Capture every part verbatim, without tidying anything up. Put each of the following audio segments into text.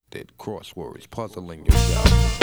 afflicted, crosswords puzzling yourself.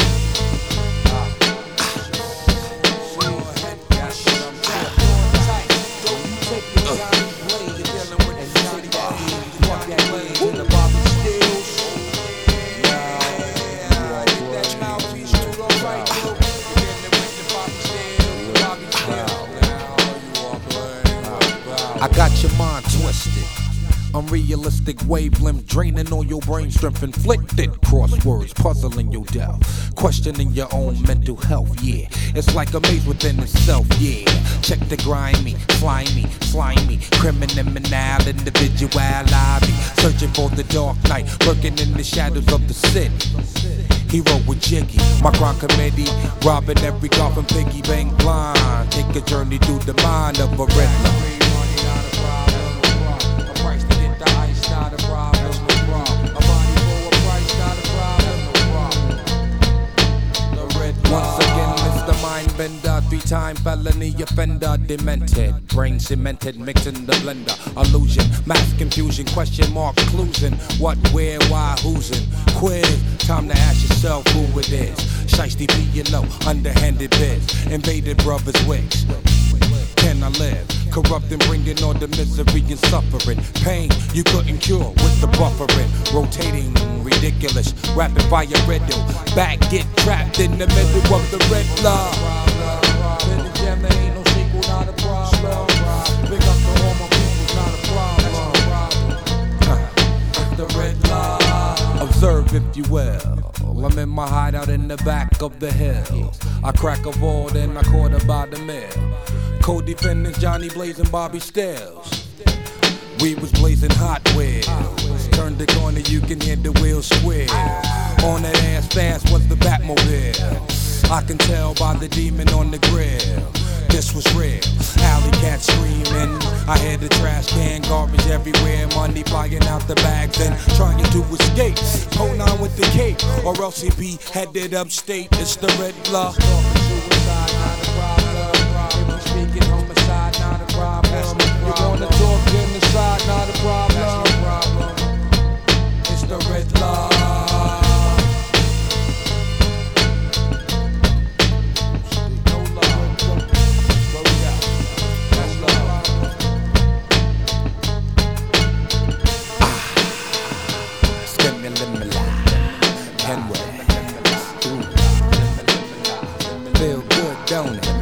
I got your mind twisted. Unrealistic wavelength draining all your brain strength, inflicted crosswords puzzling your doubt, questioning your own mental health. Yeah, it's like a maze within itself. Yeah, check the grimy, slimy, slimy, criminal individuality, searching for the dark night, lurking in the shadows of the city. Hero with Jiggy, my crime committee, robbing every golf and piggy bank blind. Take a journey through the mind of a redneck. Once again, Mister Mindbender, three-time felony offender, demented, brain cemented, mixing the blender, illusion, mass confusion, question mark, cluesing, what, where, why, who's in, quiz, time to ask yourself who it is, shiesty be you know, underhanded biz, invaded brothers' wigs. Can I live? Corrupting, bringing all the misery and suffering. Pain you couldn't cure with the buffering. Rotating, ridiculous, rapid fire riddle. Back, get trapped in the middle of the red blood. Hidden gem, there ain't no sequel, not a problem. Big up to all my people, not a problem. The red blood. Observe if you will. I'm in my hideout in the back of the hill. I crack a ball, then I quarter by the mill. Co-defendants Johnny Blaze and Bobby Stills. We was blazing Hot Wheels. Turn the corner, you can hear the wheels squeal. On that ass fast was the Batmobile. I can tell by the demon on the grill. This was real. Alley cat screaming. I hear the trash can, garbage everywhere. Money flying out the bags and trying to escape. Hold on with the cape, or else he be headed upstate. It's the red blood. Suicide, not a problem. If we speaking homicide, not a problem. You wanna talk genocide, not a problem. That's no problem. It's the red blood. Feel good, don't it?